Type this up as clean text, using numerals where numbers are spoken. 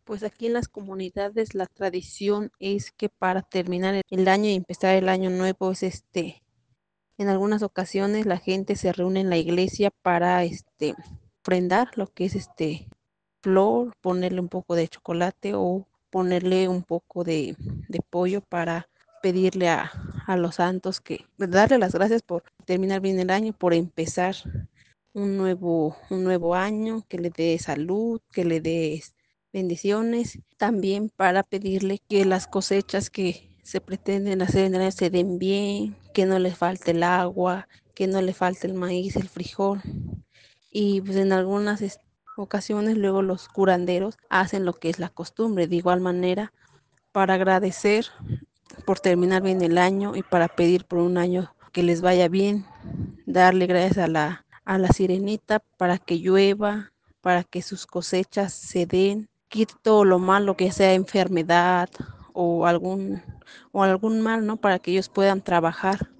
Pues aquí en las comunidades la tradición es que para terminar el año y empezar el año nuevo es en algunas ocasiones la gente se reúne en la iglesia para ofrendar lo que es flor, ponerle un poco de chocolate o ponerle un poco de pollo para pedirle a los santos que darle las gracias por terminar bien el año, por empezar un nuevo año, que le dé salud, que le dé bendiciones, también para pedirle que las cosechas que se pretenden hacer en el año se den bien, que no les falte el agua, que no le falte el maíz, el frijol. Y pues en algunas ocasiones luego los curanderos hacen lo que es la costumbre, de igual manera, para agradecer por terminar bien el año y para pedir por un año que les vaya bien, darle gracias a la sirenita para que llueva, para que sus cosechas se den, quite todo lo malo que sea enfermedad o algún, o algún mal, ¿no? Para que ellos puedan trabajar.